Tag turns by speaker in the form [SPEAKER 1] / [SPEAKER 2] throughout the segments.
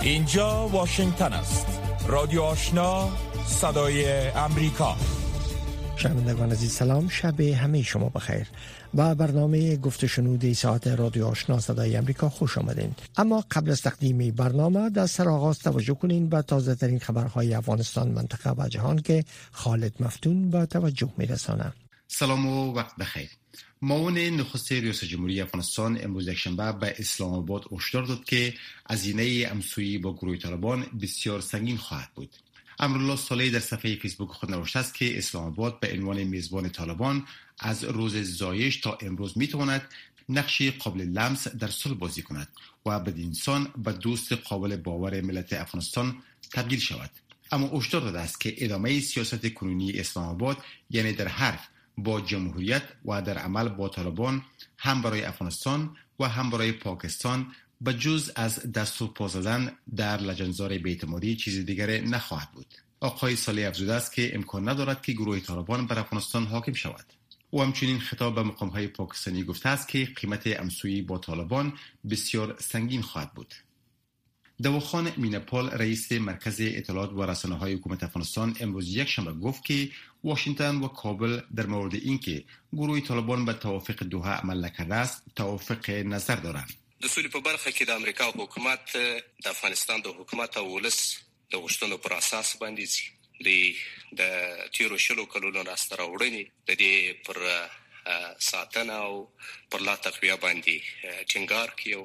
[SPEAKER 1] اینجا واشنگتن است. رادیو آشنا، صدای امریکا.
[SPEAKER 2] شنوندگان عزیز سلام، شب همه شما بخیر. با برنامه گفت شنود ساعت رادیو آشنا صدای امریکا خوش آمدین. اما قبل از تقدیم برنامه در سرآغاز توجه کنین به تازه ترین خبرهای افغانستان، منطقه و جهان که خالد مفتون به توجه میرسانه.
[SPEAKER 3] سلام و وقت بخیر. معاون نخست ریاست جمهوری افغانستان امروز یکشنبه به اسلام آباد هشدار داد که هزینه همسویی با گروه طالبان بسیار سنگین خواهد بود. امرالله صالح در صفحه فیسبوک خود نوشته است که اسلام آباد به عنوان میزبان طالبان از روز زایش تا امروز میتواند نقش قابل لمس در صلح بازی کند و بدین سان به دوست قابل باور ملت افغانستان تبدیل شود. اما هشدار داده است که ادامه سیاست کنونی اسلام آباد، یعنی در حرف با جمهوریت و در عمل با طالبان، هم برای افغانستان و هم برای پاکستان به جز از دست و پا زدن در لجنزار بی‌اعتمادی چیز دیگر نخواهد بود. آقای صالح افزوده است که امکان ندارد که گروه طالبان بر افغانستان حاکم شود. او همچنین خطاب به مقام‌های پاکستانی گفته است که قیمت همسویی با طالبان بسیار سنگین خواهد بود. دواخان میناپال، رئیس مرکز اطلاعات و رسانه‌های حکومت افغانستان، امروز یکشنبه گفت که واشنگتن و کابل در مورد اینکه گروه طالبان به توافق دوحه عمل نکرده است توافق نظر دارند.
[SPEAKER 4] د سولې په برخه کې د امریکا حکومت د افغانستان د حکومت او ولس د غوښتنو پر اساس باندې د تیرو شلو کلونو راسته راوړنې د دې پر ساتنه او پر لا تقویه باندې ټینګار کوي.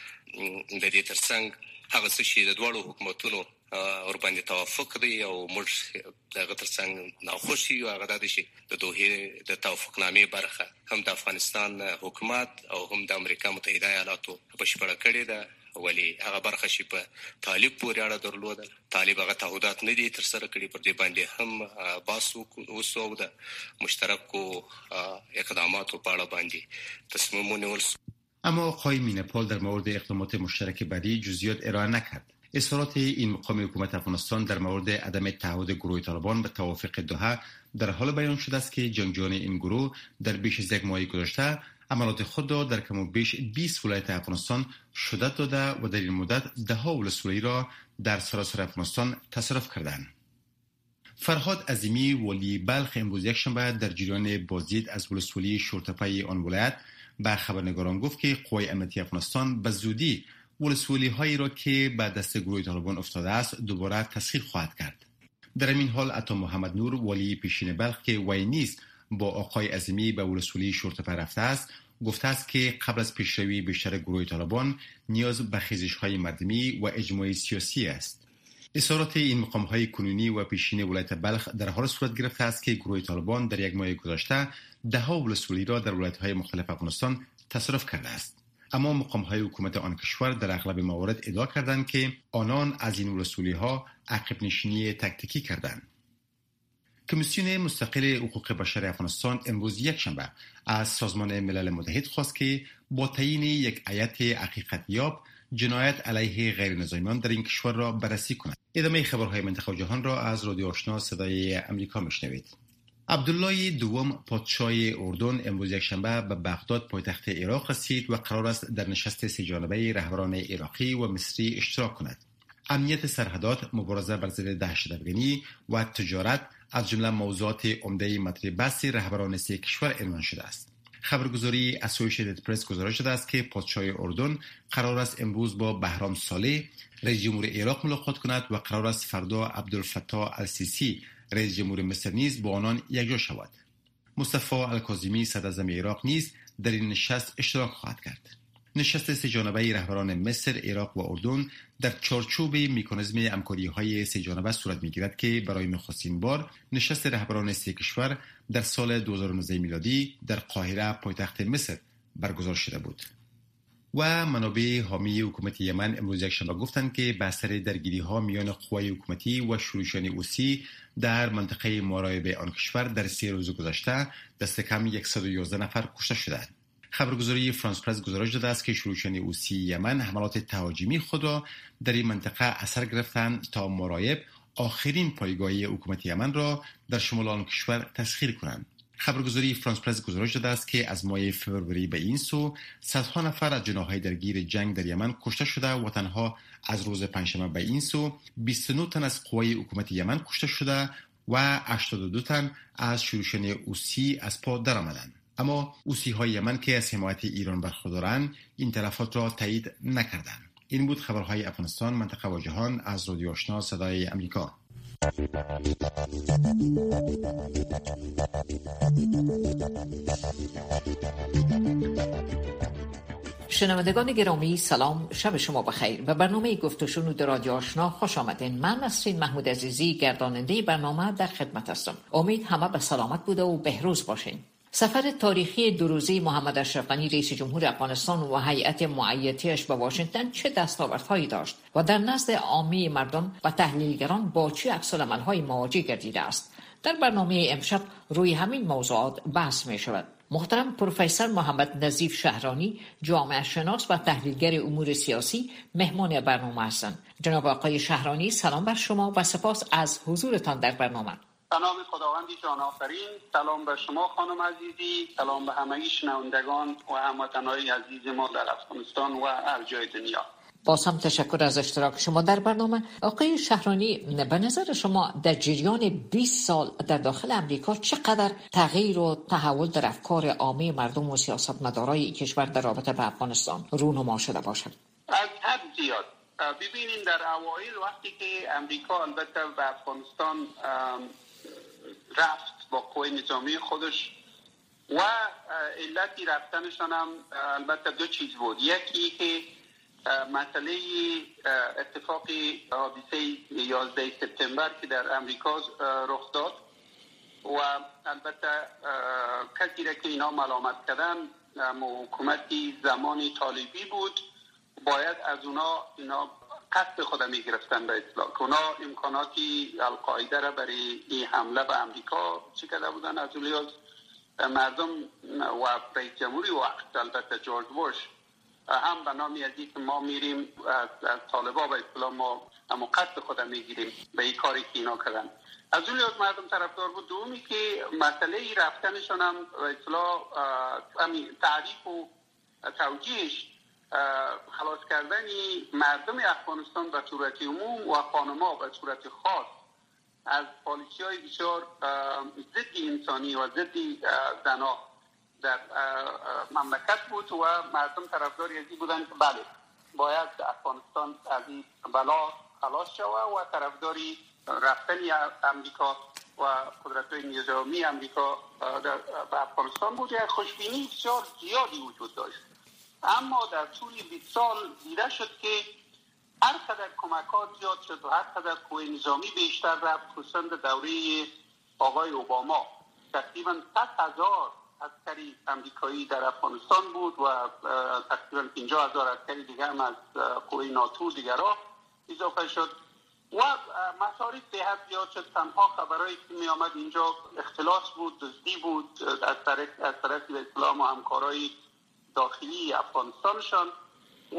[SPEAKER 4] د دې ترڅنګ هغه څه چې د دوړو حکومتونو ور باندې توافق دی او موږ دغه ترڅنګ ناخوشي او هغه د شي د دوه د توافقنامې برخه هم د افغانستان حکومت او هم د امریکا متحده ایالاتو بشپړه کړې ده، ولی هغه برخه چې په طالب پورې اړه درلوده. طالب هغه تعهدات نه دي تر سره کړي، پر دې باندې هم باسو وسو د مشترکو اقداماتو په اړه باندې تصمیم ونیول.
[SPEAKER 3] اما آقای میناپال در مورد اقدامات مشترک بعدی جزئیات ارائه نکرد. اظهارات این مقام حکومت افغانستان در مورد عدم تعهد گروه طالبان به توافق دوحه در حال بیان شده است که جنگجویان این گروه در بیش از یک ماه گذشته عملیات خود را در کم و بیش 20 ولایت افغانستان شدت داده و در این مدت ده‌ها ولسوالی را در سراسر افغانستان تصرف کردند. فرهاد عظیمی، والی بلخ، امروز یکشنبه در جریان بازدید از ولسوالی شورتپه آن ولایت به خبرنگاران گفت که قوای امنیتی افغانستان به زودی ولسوالی هایی را که به دست گروه طالبان افتاده است دوباره تسخیر خواهد کرد. در این حال عطا محمد نور، والی پیشین بلخ که وی نیز با آقای عظیمی به ولسوالی شورتپه رفته است، گفته است که قبل از پیشروی بیشتر گروه طالبان نیاز به خیزش های مردمی و اجماع سیاسی است. اظهارات این مقام های کنونی و پیشین ولایت بلخ در حال صورت گرفته است که گروه طالبان در یک ماه گذشته ده‌ها ولسوالی را در ولایت های مختلف افغانستان تصرف کرده است. اما مقام های حکومت آن کشور در اغلب موارد ادعا کردند که آنان از این ولسوالی ها عقب نشینی تکتیکی کردند. کمیسیون مستقل حقوق بشر افغانستان امروز یکشنبه از سازمان ملل متحد خواست که با تعیین یک هیئت حقیقت‌یاب جنایت علیه غیر نظامیان در این کشور را بررسی کند. ادامه خبرهای منطقه و جهان را از رادیو آشنا صدای امریکا میشنوید. عبدالله دوم پادشاه اردن امروز یکشنبه به بغداد پایتخت عراق رسید و قرار است در نشست سه‌جانبه رهبران عراقی و مصری اشتراک کند. امنیت سرحدات، مبارزه بر ضد دهشت‌افکنی و تجارت از جمله موضوعات عمده مطرح بحث رهبران سه کشور عنوان شده است. خبرگزاری اسوسییتد پرس گزارش داده است که پادشاه اردن قرار است امروز با بهرام صالح رئیس جمهور عراق ملاقات کند و قرار است فردا عبدالفتاح السیسی رئیس جمهور مصر نیز با آنان یکجا شود. مصطفی الکاظمی صدراعظم عراق نیز در این نشست اشتراک خواهد کرد. نشست سه‌جانبه رهبران مصر، عراق و اردن در چارچوب مکانیزم همکاری‌های سه‌جانبه صورت می‌گیرد که برای نخستین بار نشست رهبران سه کشور در سال 2019 میلادی در قاهره پایتخت مصر برگزار شده بود. و منابع حامی حکومت یمن امروز یکشنبه گفتند که به اثر درگیری‌ها میان قوای حکومتی و شورشیان حوثی در منطقه مارایب آن کشور در 3 روز گذشته دست کم 111 نفر کشته شدند. خبرگزاری فرانس پرس گزارش داده است که شورشیان حوثی یمن حملات تهاجمی خود را در این منطقه اثر گرفتند تا مارایب آخرین پایگاه حکومت یمن را در شمال آن کشور تسخیر کنند. خبرگزاری فرانس پرس گزارش داده است که از ماه فوریه به این سو صدها نفر از جناح‌های درگیر جنگ در یمن کشته شده و تنها از روز پنجشنبه به این سو 29 تن از قوای حکومت یمن کشته شده و 82 تن از شورشیان حوثی از پا درآمدند. اما حوثی‌های یمن که از حمایت ایران برخوردارند این تلفات را تایید نکردند. این بود خبرهای افغانستان، منطقه و جهان از رادیو آشنا صدای امریکا.
[SPEAKER 5] شنوندگان گرامی سلام، شب شما بخیر. به برنامه گفت و شنود رادیو آشنا خوش آمدین. من نسرین محمود عزیزی گرداننده برنامه در خدمت هستم. امید همه به سلامت بوده و بهروز باشین. سفر تاریخی دو روزه محمد اشرف غنی رئیس جمهور افغانستان و هیئت معیتیش به واشنگتن چه دستاوردهایی داشت و در نزد عامه مردم و تحلیلگران با چه عکس‌العمل‌هایی مواجه گردیده است؟ در برنامه امشب روی همین موضوعات بحث می شود. محترم پروفسور محمد نظیف شهرانی، جامعه شناس و تحلیلگر امور سیاسی، مهمان برنامه هستند. جناب آقای شهرانی، سلام بر شما و سپاس از حضورتان در برنامه.
[SPEAKER 6] سلام خداوندی جان آفرین. سلام به شما خانم عزیزی، سلام به همه شنوندگان و هموطنان عزیز ما در افغانستان و هر جای دنیا.
[SPEAKER 5] باز هم تشکر از اشتراک شما در برنامه. آقای شهرانی، به نظر شما در جریان 20 سال در داخل امریکا چقدر تغییر و تحول در افکار عامه مردم و سیاستمدارای کشور در رابطه با افغانستان رونما شده باشد؟
[SPEAKER 6] از حد زیاد. ببینید در اوایل وقتی که امریکا البته به افغانستان رفت با قوای نظامی خودش و علتی رفتنشان هم البته دو چیز بود. یکی که مسئله اتفاق حادثه 11 سپتامبر که در امریکا رخ داد و البته کسی را که اینا ملامت کردن حکومتی زمانی طالبی بود، باید از اینا قصد خود می گرفتن به اطلاق. اونا امکاناتی القاعده را برای این حمله به امریکا چی کرده بودن؟ از اولیاز مردم و رئیس جمهوری وقت البته جورج بوش هم به نامی از که ما میریم از طالبا به اطلاق ما قصد خود میگیریم به این کاری که اینا کردن. از اولیاز مردم طرفدار بود. دومی که مسئله رفتنشان هم به اطلاق تعریف و توجیهش خلاص کردنی مردم افغانستان به صورت عموم و خانم‌ها به صورت خاص از پالیسی‌های بسیار ضد انسانی و ضد زن‌ها در مملکت بود و مردم طرفداری ازی بودن که بله باید افغانستان از این بلا خلاص شود و طرفداری رفتن امریکا و قدرت‌های نظامی امریکا به افغانستان بود. یک خوشبینی بسیار زیادی وجود داشت. اما در طول 20 سال دیده شد که هر قدر کمکات زیاد شد و هر قدر قوای نظامی بیشتر رفت، خصوصا در دوره آقای اوباما تقریبا 100,000 عسکری امریکایی در افغانستان بود و تقریبا 50,000 عسکری دیگر هم از قوای ناتو دیگرها اضافه شد و مصارف صحت زیاد شد. تنها خبرایی که می آمد اینجا اختلاس بود، دزدی بود از طرف اسلام و همکارای داخلی افغانستانشان و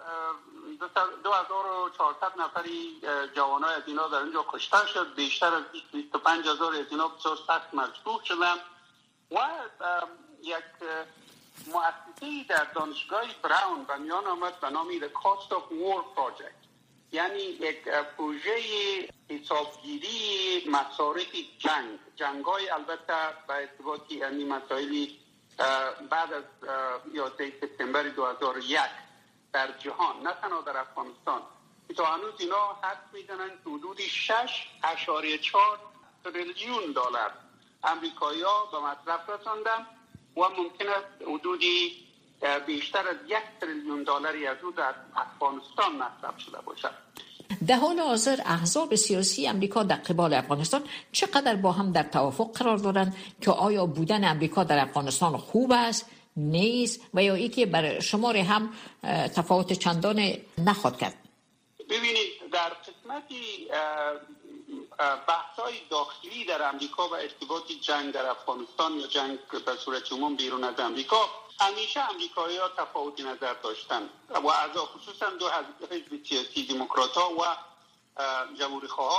[SPEAKER 6] 2400 نفری جوانای از اینا در اینجا کشته شد. بیشتر از 25,000 از اینا بسیار سخت مجروح شدن و یک مؤسسه‌ای در دانشگاه براون به میان آمد به نام The Cost of War Project، یعنی یک پروژه حسابگیری مصارف جنگ‌های البته به ارتباط یعنی مسائلی بعد از 11 سپتامبر 2001 در جهان، نه تنها در افغانستان. تا هنوز اینا حد میزنن حدود 6.4 تریلیون دلار امریکایی ها به مصرف رساندن و ممکن است حدودی بیشتر از 1 تریلیون دلاری از او در افغانستان مصرف شده باشد.
[SPEAKER 5] در حال حاضر احزاب سیاسی امریکا در قبال افغانستان چقدر با هم در توافق قرار دارند که آیا بودن امریکا در افغانستان خوب است، نیست و یا ای که بر شمار هم تفاوت چندان نخواهد کرد؟
[SPEAKER 6] ببینید در قسمتی بحث‌های داخلی در امریکا و ارتباط جنگ در افغانستان یا جنگ به صورت عموم بیرون از امریکا همیشه امریکایی‌ها تفاوت نظر داشتن و اعضا خصوصا دو حزب سیاسی دموکرات‌ها و جمهوری‌خواها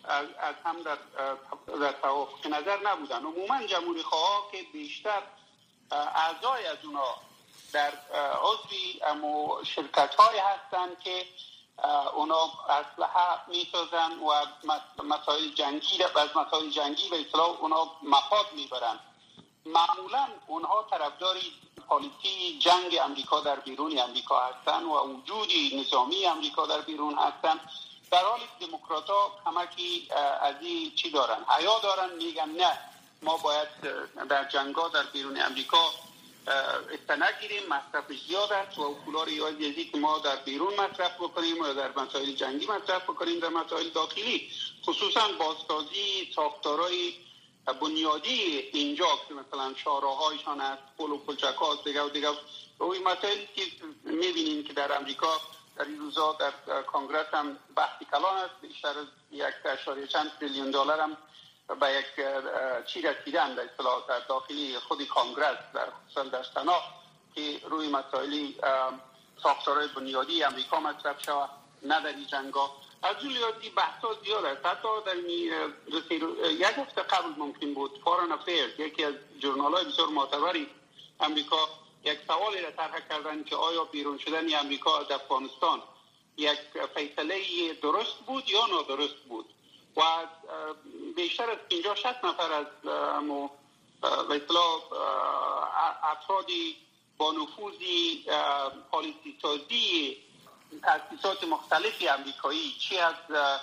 [SPEAKER 6] از هم در توافق نظر نبودن. عموما جمهوری خواه که بیشتر اعضای از اونا در عضوی شرکت‌های هستن که اونا اسلحه میسازن و مسائل جنگی از مسائل جنگی به اصطلاح اونا مفاد میبرن. معمولا اونها طرفداری پالیسی جنگ امریکا در بیرون امریکا هستن و وجودی نظامی امریکا در بیرون هستن، در حالی که دموکرات‌ها همکی از این چی دارن؟ حیا دارن، میگن نه ما باید در جنگ‌ها در بیرون امریکا نگیریم، مصرف زیاد است و اصولار یازی که ما در بیرون مصرف بکنیم و در مسائل جنگی مصرف بکنیم در مسائل داخلی، خصوصا بازسازی ساختارهای بنیادی اینجا که مثلا شاهراهایشان است، پل و پلچک‌ها است، دیگه روی مسائلی که می‌بینیم که در امریکا در این روزا در کانگرس هم بحث کلان است، بیشتر از 1.چند تریلیون دلار هم به یک چی رسیدن در اصطلاح در داخلی خود کانگرس در خصوصا در سنا که روی مسائلی ساختارهای بنیادی امریکا مصرف شود، نه در این جنگا. از جولیاتی بحثا زیاد است. حتی در یک هفته قبل ممکن بود فارن افیرز، یکی از ژورنال‌های بسیار معتبری امریکا، یک سوالی را طرح کردن که آیا بیرون شدن امریکا از افغانستان یک فیصله درست بود یا نادرست بود و بیشتر از 50-60 نفر از به اصطلاح افرادی با نفوذی پالیسی سازی تأسیسات مختلفی امریکایی، چی از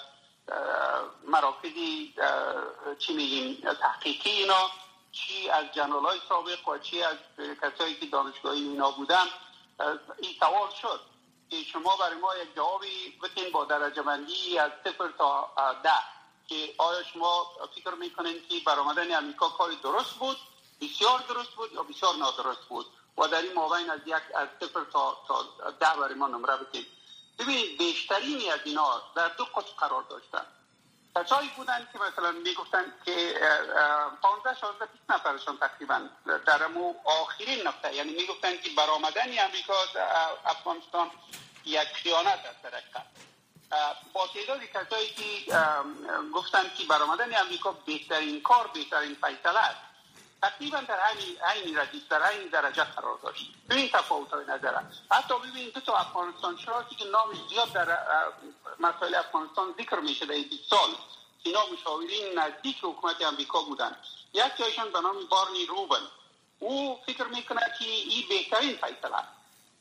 [SPEAKER 6] مراکزی چی میگیم تحقیقی اینا، چی از جنرال‌های سابق و چی از کسایی که دانشگاهی اینا بودن، این سوال شد که شما برای ما یک جوابی بتین با درجه بندی از 0 تا 10 که آیا شما فکر میکنین که برآمدن امریکا کار درست بود، بسیار درست بود یا بسیار نادرست بود و در این مابین از 0 تا 10 برای ما نمره بتین. ببینید بیشترین از اینا در دو قطب قرار داشتن. کسایی بودن که مثلا میگفتن که 15-16-20 نفرشون تقریبا در آخرین نقطه، یعنی میگفتن که برآمدن امریکا افغانستان یک خیانت است در حقیقت. با تعدادی کسایی که گفتن که برآمدن امریکا بهترین کار، بهترین فیصله است، تقریبا در همین ردیف، در همین درجه قرار داشت. ببین تفاوت‌های نظر است. حتی ببین دو تا افغانستان شناسی که نامش زیاد در مسائل افغانستان ذکر میشه در 20 سال، اینا مشاورین نزدیک حکومت امریکا بودن. یکیشون به نام بارنی روبن، او فکر میکنه که این بهترین فیصله است.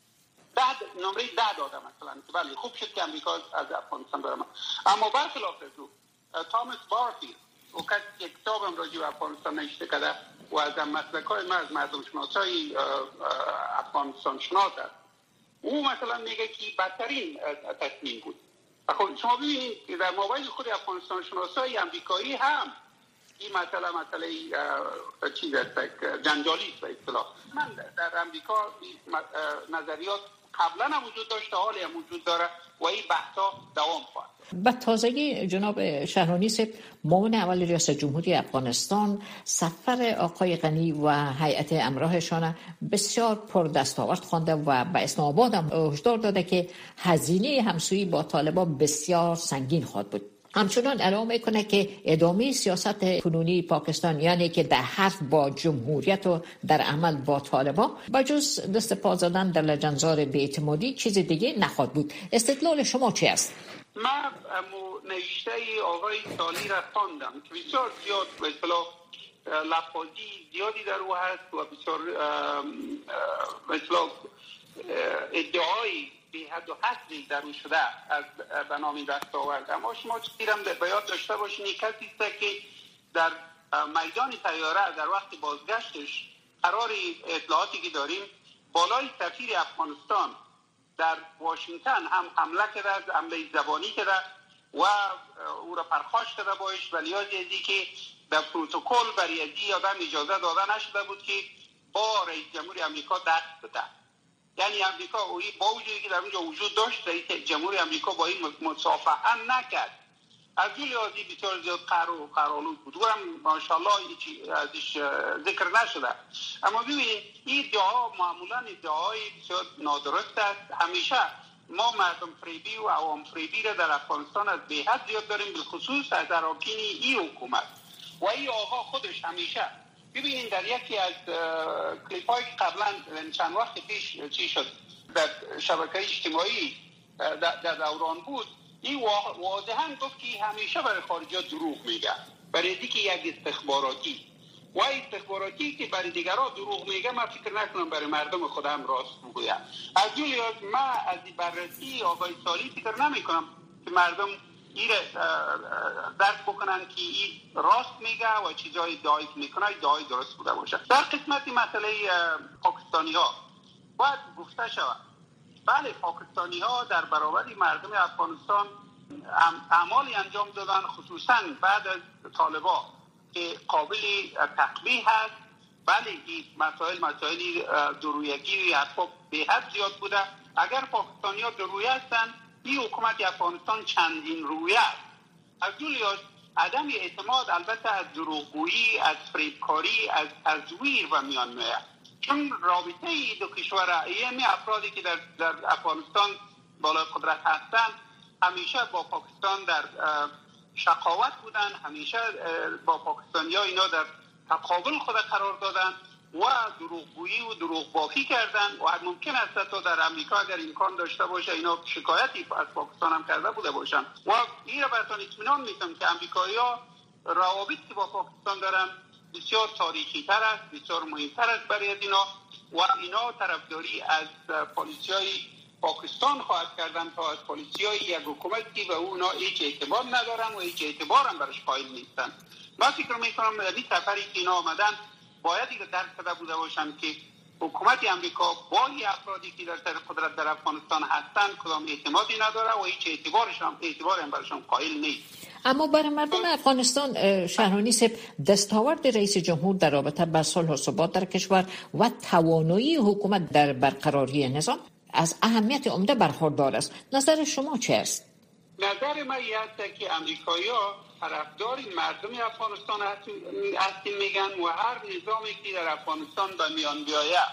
[SPEAKER 6] نمره 10 داده مثلا که بله خوب شد که امریکا از افغانستان برآمد. اما برخلاف از او تامس بارفیلد، او کسی که کتابم راجع به افغانستان نوشته کرده و از مسلک‌های ما از مردم شناسای افغانستان شناس است، او مثلا میگه که بدترین تصمیم بود. خب شما ببینید که در مابین خود افغانستان شناسای امریکایی هم این مسئله چیز است، جنجالی است به اصطلاح. من در امریکا نظریات قبلا هم وجود داشته، حالی هم وجود داره و این بحثا دوام خواهد.
[SPEAKER 5] به تازگی جناب شهرانی صاحب، معاون اول ریاست جمهوری افغانستان سفر آقای غنی و هیئت همراهشان بسیار پر دستاورد خوانده و به اسلام آباد هم هشدار داده که هزینه همسویی با طالبان بسیار سنگین خواهد بود. همچنان اعلام میکنه که ادامه سیاست کنونی پاکستان، یعنی که در حرف با جمهوریت و در عمل با طالبان، بجز دست پا زدن در لجنزار بی‌اعتمادی چیز دیگه نخواهد بود. استدلال شما چی است؟
[SPEAKER 6] من نوشته آقای سالی را خواندم که بسیار زیاد به اصطلاح لفاظی زیادی در او هست و بسیار به اصطلاح ادعای بی حد و حصری در او شده از بنامی دستاورد. اما شما چیزیرم به یاد داشته باشین، یک کسی است که در میدان طیاره در وقت بازگشتش قرار اطلاعاتی که داریم بالای سفیر افغانستان در واشنگتن هم حمله کرده، حمله زبانی کرده و او را پرخاش کرده باش، ولی از که در پروتکل برای ازی آدم اجازه داده نشده بود که با رئیس جمهوری امریکا دست بده. یعنی امریکا با وجودی که در اونجا وجود داشت، رئیس جمهوری امریکا با این مصافحه نکرد. از جولی آزی بسیار زیاد قرارالود بود و هم ماشاءالله ازش ذکر نشده. اما ببینید این ادعا معمولا ادعای بسیار نادرست است. همیشه ما مردم فریبی و عوام فریبی را در افغانستان از به حد زیاد داریم، بالخصوص از اراکین این حکومت. و این آقا خودش همیشه ببینید در یکی از کلیپ‌های قبلا چند وقت پیش چی شد در شبکه اجتماعی در دوران بود، این واضحاً گفت که همیشه برای خارجی‌ها دروغ میگه، برای اینکه یک استخباراتی و استخباراتی که برای دیگرها دروغ میگه، من فکر نکنم برای مردم خودم راست بگویم. از جولیاز من از بررسی آقای سالی فکر نمی‌کنم که مردم این درک بکنن که این راست میگه و چیزای ادعایی میکنه ادعای درست بوده باشه. در قسمت مسئله پاکستانی ها باید گفته شود بله، پاکستانی ها در برابر مردم افغانستان اعمالی انجام دادن، خصوصا بعد از طالبان که قابل تقبیح هست. بله این مسائل درویگی حتی به حد زیاد بوده. اگر پاکستانی ها درویه هستن، این حکومت افغانستان چندین رویه است. از جولیاز عدم اعتماد البته از دروغگویی، از فریبکاری، از تزویر و میان میاد، چون رابطه ای دو کشور، یعنی افرادی که در افغانستان بالای قدرت هستند همیشه با پاکستان در شقاوت بودن، همیشه با پاکستانی ها اینا در تقابل خود قرار دادن و دروغگویی و دروغ بافی کردن و ممکن است تا در امریکا اگر امکان داشته باشه اینا شکایتی از پاکستان هم کرده بوده باشن. و این را براتون اطمینان میدم که امریکایی‌ها روابطی که با پاکستان دارن بسیار تاریخی تر است، بسیار مهمتر است برای اینا و اینا طرفداری از پالیسی‌های پاکستان خواهد کردن تا از پالیسی‌های یک حکومتی و اونا هیچ اعتبار ندارن و هیچ اعتبار هم برش قائل نیستن. من فکر می‌کنم این سفری که اینا آمدن باید این درک کرده بوده باشن که حکومت امریکا با این افرادی که در قدرت در افغانستان هستند کدام اعتمادی نداره و هیچ اعتبار هم برشان قائل نیست.
[SPEAKER 5] اما برای مردم افغانستان شهرانی صاحب، دستاورد رئیس جمهور در رابطه با صلح و ثبات در کشور و توانایی حکومت در برقراری نظام از اهمیت عمده برخوردار است. نظر شما چه است؟
[SPEAKER 6] نظر من این است که امریکایی‌ها طرفدار مردم افغانستان هستیم میگن و هر نظامی که در افغانستان به میان بیاید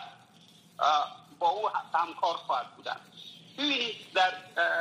[SPEAKER 6] با او همکار خواهد بودن. ببینید در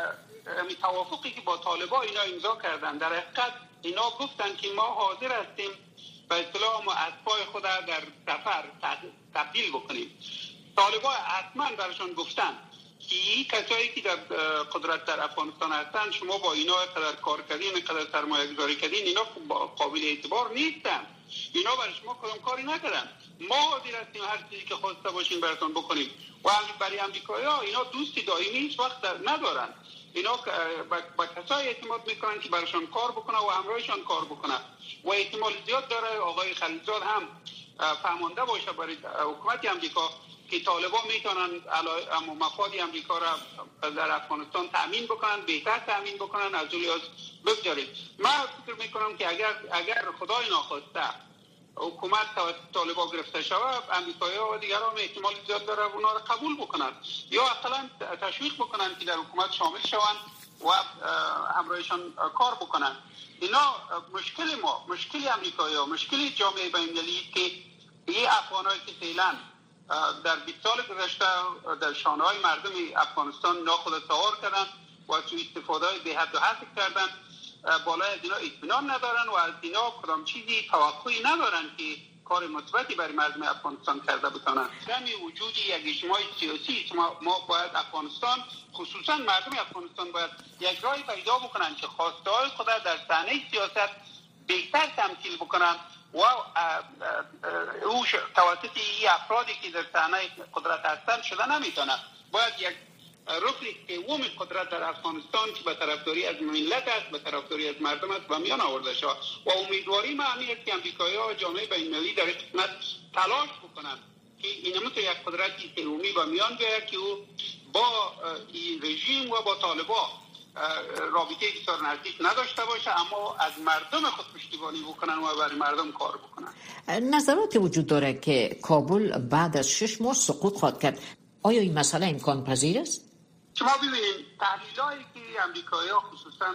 [SPEAKER 6] توافقی که با طالبان اینا امضا کردن، در حقیقت اینا گفتن که ما حاضر هستیم به اصطلاح ما اتباع خود در سفر تبدیل بکنیم. طالبان حتما برشان گفتن که کسایی که در قدرت در افغانستان هستن شما با اینا قدر کار کردین، قدر سرمایه گذاری کردین، اینا قابل اعتبار نیستن، اینا برای شما کدام کاری نکردن، ما حاضر هستیم هر چیزی که خواسته باشین براتون بکنیم. و برای امریکایی‌ها اینا دوستی دائمی هیچ وقت ندارن، اینا با کسایی اعتماد میکنن که براشون کار بکنه و همراهشان کار بکنه و احتمال زیاد داره آقای خلیلزاد هم فهمانده باشه برای حکومت امریکا که طالبان میتونن مفاد امریکا را در افغانستان تأمین بکنن، بهتر تأمین بکنن، از جولیاز بگذارید. من فکر میکنم که اگر خدای ناخواسته حکومت طالبان گرفته شود، امریکایی‌ها و دیگران احتمال زیاد داره اونا را قبول بکنن یا اصلا تشویق بکنن که در حکومت شامل شوند و همراهشان کار بکنن. اینا مشکل امریکایی‌ها، مشکل جامعه بین‌المللی که این افغانایی که فعلا در 20 سال گذشته در شانه‌های مردم افغانستان ناخود سوار کردن و سوء استفاده به حد و حد کردن، بالای از اینا اطمینان ندارن و از اینا کدام چیزی توقعی ندارن که کار مثبتی برای مردم افغانستان کرده بتونن. دمی وجود یک اجتماع سیاسی ما باید افغانستان، خصوصا مردم افغانستان باید یک راهی پیدا بکنن که خواسته‌های خود در صحنه سیاست بهتر تمثیل بکنن و او توسط این افرادی که در صحنه قدرت هستند شده نمیتونه. باید یک رکن قوم قدرت در افغانستان که به طرفداری از ملت است، به طرفداری از مردم است و میان آورده شود و امیدواری معنی است که امریکایی‌ها و جامعه بین‌المللی در خدمت تلاش بکنند که اینم تو یک قدرتی قومی و میان بیاید که او با این رژیم و با طالبان رابطه بسیار نزدیک نداشته باشه، اما از مردم خود پشتیبانی بکنن و برای مردم کار بکنن.
[SPEAKER 5] نظراتی وجود داره که کابل بعد از 6 ماه سقوط خواهد کرد. آیا این مسئله امکان پذیر است؟
[SPEAKER 6] شما ببینید تحلیلایی که امریکایی‌ها خصوصا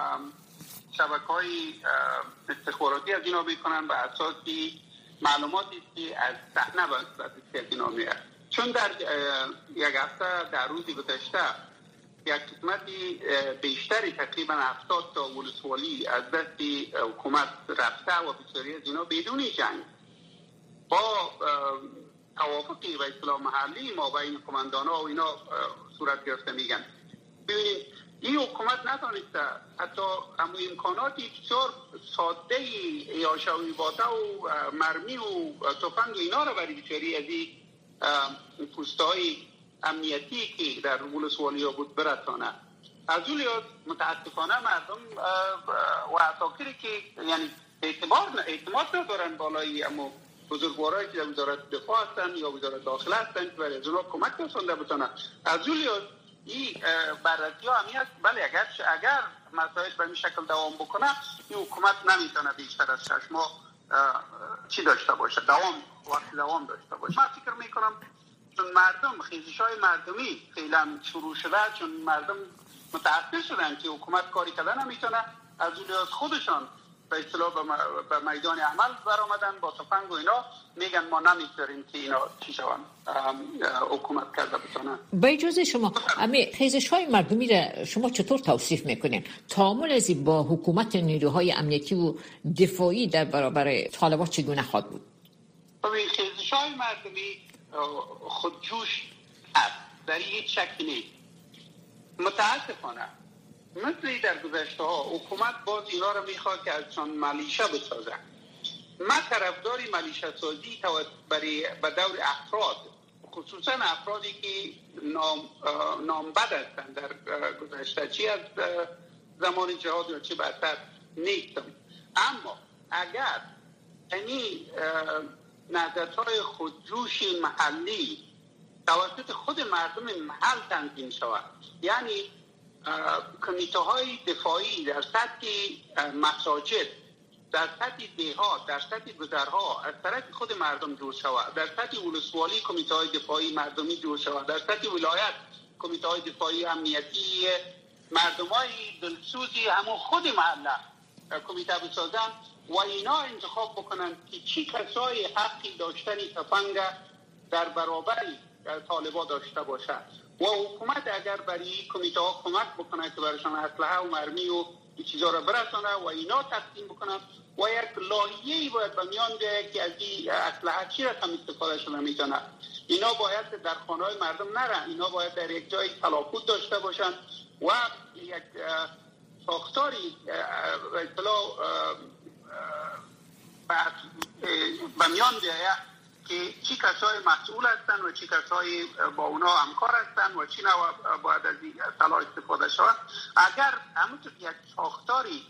[SPEAKER 6] شبکه‌های استخباراتی از اینا میکنن به اساسی معلوماتی که از صحنه بررسی از اینا میاد، چون در یک هفته در روزی گذشته یک قسمتی بیشتری تقریبا 70 تا ولسوالی از دست حکومت رفته و بسیاری از اینا بدون جنگ با توافقی و اصلاح محلی ما بین کماندانا و اینا صورت گرفته. میگن ببینید این حکومت نتونسته حتی همون امکاناتی بسیار ساده یاشوی باته و مرمی و تفنگ و اینا رو برای بسیاری از این پوستهای امنیتی که در ولسوالی ها بود برسانه. از اون لحاظ متاسفانه مردم و اساکری که یعنی اعتماد ندارن بالای اما بزرگوارایی که در وزارت دفاع هستن یا وزارت داخله هستن که برای از اونها کمک رسانده بتونن. از اون لحاظ این بررسی ها همی هست. بله اگر مسائل به این شکل دوام بکنه این حکومت نمیتونه بیشتر از 6 ماه چی داشته باشه، دوام داشته باشه. من فکر میکنم چون مردم خیزش‌های مردمی فعلا شروع شده، چون مردم متأثر شدن که حکومت کاری کردن نمیتونه، از اون لحاظ خودشان به اصطلاح به میدان عمل برآمدن با تفنگ و اینا، میگن ما نمیذاریم که اینا چی شون حکومت کرده بتونن.
[SPEAKER 5] با اجازه شما خیزش‌های مردمی را شما چطور توصیف میکنین؟ تعامل از با حکومت نیروهای امنیتی و دفاعی در برابر طالبان چگونه خواهد بود؟
[SPEAKER 6] ببین خیزش‌های مردمی خودجوش هست، در هیچ شکی نیست. متاسفانه مثل در گذشته ها حکومت باز اینا رو میخواد که از چون ملیشه بسازه. من طرفداری ملیشه سازی به دور افراد، خصوصا افرادی که نامبد هستند در گذشته، چی از زمان جهاد یا چی بدتر نیستم. اما اگر یعنی نهضت‌های خودجوش محلی توسط خود مردم محل تنظیم شود، یعنی کمیته های دفاعی در سطح مساجد، در سطح دیهات، در سطح گذرها از طرف خود مردم جور شود، در سطح ولسوالی کمیته های دفاعی مردمی جور شود، در سطح ولایت کمیته های دفاعی امنیتی مردم های دلسوزی همون خود محله کمیته بسازن و اینا انتخاب بکنن که چی کسای حقی داشتن تفنگ در برابر طالبا داشته باشد و حکومت اگر برای کمیته ها کمک بکنه که برایشان اسلحه و مرمی و این چیزا را برسانه و اینا تقسیم بکنن و یک لایحه‌ای باید به میان بیاید که از این اسلحه چی رقم استفاده شده میتونه. اینا باید در خانه‌های مردم نرن، اینا باید در یک جای تلاقوت داشته باشن و یک ساختاری به اصطلاح به میان بیاید که چی کسای مسئول هستن و چی کسای با اونا همکار هستن و چی باید از این سلاح استفاده شود. اگر همونطور یک ساختاری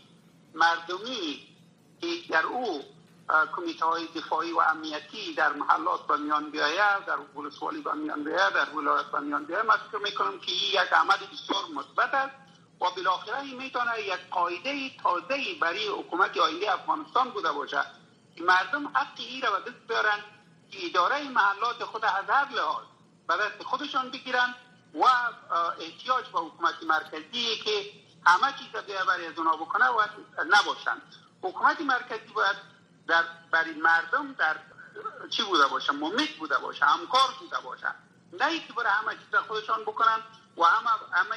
[SPEAKER 6] مردمی که در او کمیته های دفاعی و امنیتی در محلات به میان بیاید، در ولسوالی به میان بیاید، در ولایت به میان بیاید، من فکر میکنم که این یک عمل بسیار مثبت است و بالاخره این میتونه یک قاعده تازه‌ای برای حکومت آینده افغانستان بوده باشه. مردم حق این را به دست بیارن که اداره محلات خود از هر لحاظ به دست خودشان بگیرن و احتیاج به حکومت مرکزی که همه چیز دیگه برای از اونا بکنه و نباشن. حکومت مرکزی باید برای مردم در چی بوده باشه؟ ممید بوده باشه، همکار بوده باشه، نه که برای همه چیز خودشان بکنن و همه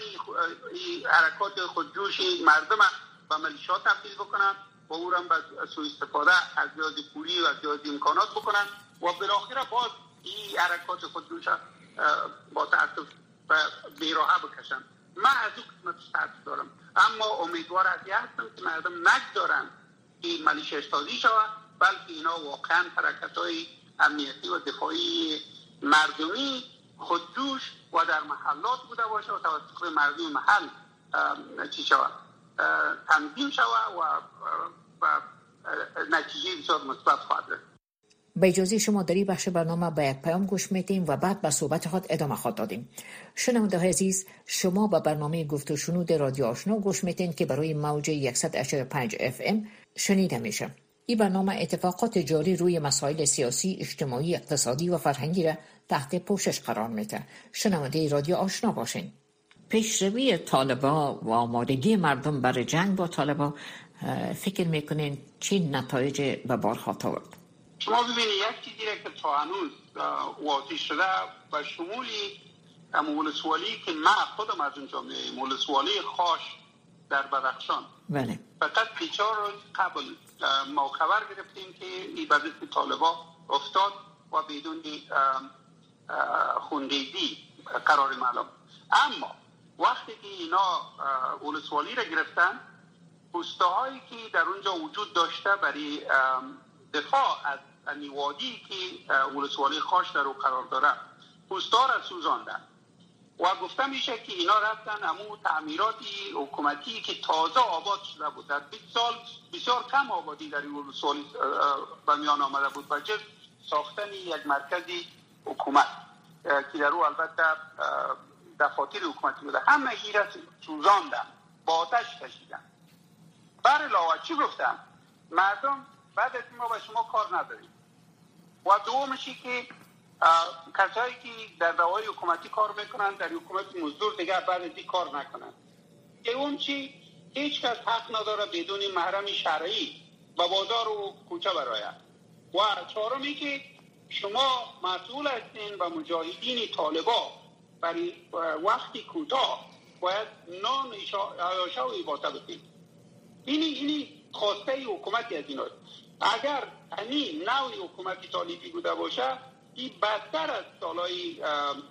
[SPEAKER 6] حرکات خودجوشی مردم به ملیشا تبدیل بکنن و او را به سوء استفاده از لحاظ پولی و از لحاظ امکانات بکنن و بالاخره باز این حرکات خودجوش با تأسف بیراهه بکشن. من از اون قسمت تأسف دارم، اما امیدوار از این هستم که مردم نگذارن که ملیشه سازی شود، بلکه اینا واقعا حرکت‌های امنیتی و دفاعی مردمی خودجوش و در محلات بوده باشه و توسط مردم محل چی شود تنظیم شود و نتیجه بسیار مثبت خواهد رسید.
[SPEAKER 5] با اجازه شما در این بخش برنامه به یک پیام گوش میدیم و بعد به صحبت خود ادامه خواهد دادیم. شنونده عزیز، شما به برنامه گفت و شنود رادیو آشنا گوش میدین که برای موج 100.5 FM شنیده میشه. این برنامه اتفاقات جاری روی مسائل سیاسی، اجتماعی، اقتصادی و فرهنگی را تحت پوشش قرار میده. شنونده رادیو آشنا باشین. پیشروی طالبان و آمادگی مردم برای جنگ با طالبان فکر میکنین چه نتایج به بار خواهد آورد؟
[SPEAKER 6] شما ببینید یک چیزی که تا هنوز واضح شده و شمولی اما ولسوالی که من خودم از اون جامعه ولسوالی خاش در بدخشان،
[SPEAKER 5] بله،
[SPEAKER 6] فقط 4 روز قبل ما خبر گرفتیم که این به دست طالبا افتاد و بدون خونریزی قرار معلوم. اما وقتی که اینا ولسوالی را گرفتن، پوستهایی که در اونجا وجود داشته برای دفاع از وادی که ولسوالی خاش در او قرار داره، پوستها را سوزاندن و گفته میشه که اینا رفتن امو تعمیراتی حکومتی که تازه آباد شده بود، در 20 سال بسیار کم آبادی در این ولسوالی به میان آمده بود، و جز ساختن یک مرکزی حکومت که در او البته دفاتر حکومتی بوده، همه گیره سوزاندن، با آتش کشیدن. بر علاوه چی گفتم؟ مردم بعد از ما به شما کار نداریم. و دومشی که کسایی که در دوای حکومتی کار میکنن در حکومت مزدور دیگر بعد از این کار نکنن. اون چی؟ هیچ کس حق نداره بدون محرم شرعی به بازار و کوچه براید. و چهارمی که شما مسئول هستین و مجاهدین طالبا برای وقتی کوتاه باید نان عیاشه و عباده بکنید. اینی خواسته حکومتی از ایناست. اگر همین نوعی حکومتی طالبی بوده باشه، این بدتر از سالهای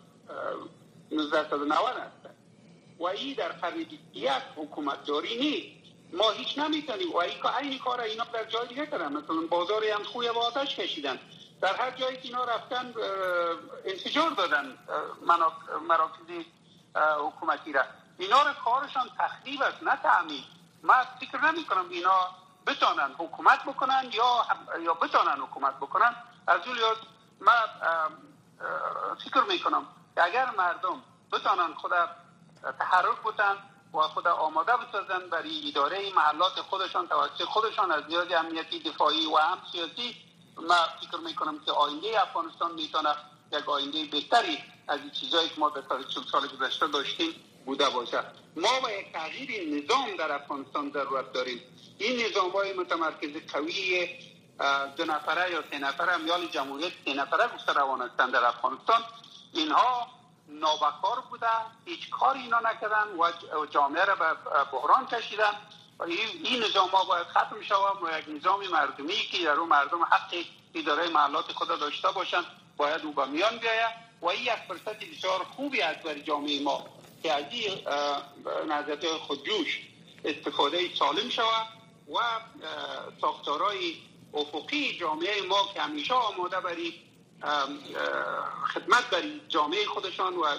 [SPEAKER 6] 1990 است و این در قرن 21 حکومت داری نیست. ما هیچ نمیتونیم و این کار اینا در جای دیگه کردن. مثلا بازاری هم خوی با آتش کشیدن، در هر جایی که اینا رفتن انفجار دادن مراکز حکومتی را. اینا را کارشان تخریب است نه تعمیر. من فکر نمی کنم اینا بتانن حکومت بکنن یا بتانن حکومت بکنن. از جولیات من فکر می کنم که اگر مردم بتانن خود تحرک بودن و خود آماده بسازن برای اداره محلات خودشان توسط خودشان از نیاز امنیتی دفاعی و هم سیاسی، من فکر می کنم که آینده افغانستان میتونه یک آینده بهتری از این چیزایی که ما در تاریخ 40 سال گذشته داشتیم بوده باشه. ما با یک تغییر نظام در افغانستان ضرورت داریم. این نظام‌های متمرکز قوی 2 نفره یا 3 نفره امیال جمهوریت 3 نفره گفته روان هستند در افغانستان، اینها نابکار بوده، هیچ کاری اینا نکردن و جامعه را به بحران کشیدن. این نظام ها باید ختم شود و یک نظام مردمی که در اون مردم حق اداره محلات خود داشته باشند باید او به میان بیاید و این یک فرصت بسیار خوبی است برای جامعه ما که از این نظریات خودجوش استفاده سالم شود و ساختارهای افقی جامعه ما که همیشه آماده برای خدمت برای جامعه خودشان و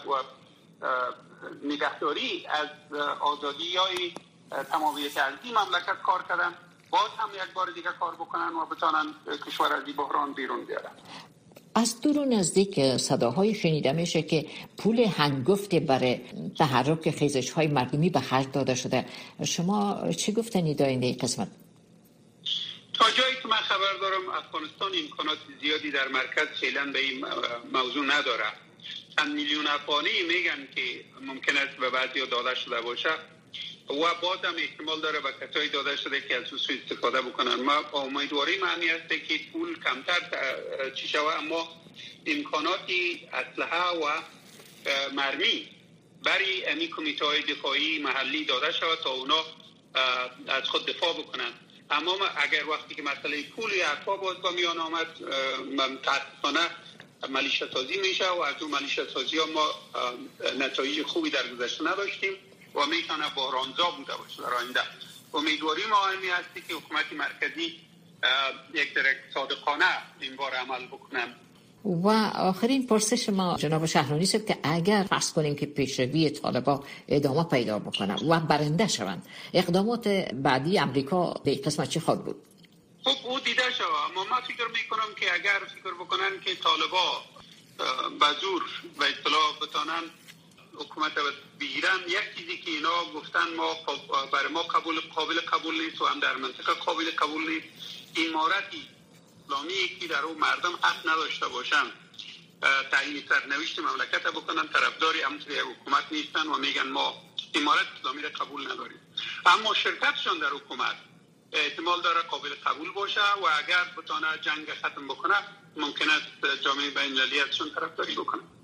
[SPEAKER 6] نگهداری از آزادی‌های تمامیت ارضی مملکت کار کردن، باز هم یک بار دیگه کار بکنن و بتانن کشور از این بحران بیرون بیارن.
[SPEAKER 5] از دور و نزدیک صداهای شنیده میشه که پول هنگفت برای تحرک خیزش‌های مردمی به خرج داده شده. شما چی گفتنی در این قسمت؟
[SPEAKER 6] تا جایی که من خبر دارم افغانستان امکانات زیادی در مرکز فعلا به این موضوع نداره. چند میلیون افغانی میگن که ممکن است به بعضی داده شده باشه و بازم احتمال داره به کسایی داده شده که از اون استفاده بکنن. ما امیدواری معنی است که پول کمتر چی شود، اما امکاناتی اسلحه و مرمی برای امی کمیته‌های دفاعی محلی داده شود تا اونا از خود دفاع بکنن. اما اگر وقتی که مسئله پول یا حرفا باز با میان آمد، متاسفانه ملیشه سازی میشه و از اون ملیشه سازی ها ما نتایج خوبی در گذشته نداشتیم و میتونه بحرانزا بوده باشه در آینده. امیدواری ما اینی هستی که حکومت مرکزی یک درک صادقانه این بار عمل بکنن.
[SPEAKER 5] و آخرین پرسش ما جناب شهرانی است که اگر فرض کنیم که پیشروی طالبان ادامه پیدا بکنه و برنده شوند، اقدامات بعدی امریکا در این قسمت چی خواهد بود؟
[SPEAKER 6] خب او دیده شود، اما من فکر میکنم که اگر فکر بکنن که طالبان به زور و اطلاع بتانن حکومت بگیرن، یک چیزی که اینا گفتن ما برای ما قابل قبول نیست و هم در منطقه قابل قبول نیست، امارتی اسلامی که در اون مردم حق نداشته باشن تعیین سرنوشت مملکت بکنن، طرفداری همونطوری حکومت نیستن و میگن ما امارت اسلامی را قبول نداریم. اما شرکتشون در حکومت احتمال داره قابل قبول باشه و اگر بتونه جنگ ختم بکنه ممکن است جامعه بین المللی ازشون طرفداری بکنه.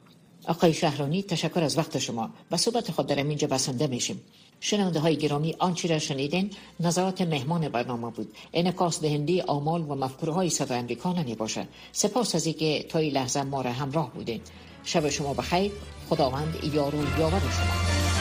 [SPEAKER 5] آقای شهرانی تشکر از وقت شما و صحبت خود در اینجا بسنده میشیم. شنونده های گرامی، آنچه را شنیدین نظرات مهمان برنامه بود، انعکاس دهنده آمال و مفکوره های صدای آمریکا نمیباشد. سپاس از اینکه تا این لحظه ما را همراه بودین. شب شما بخیر. خداوند یار و یاور شما.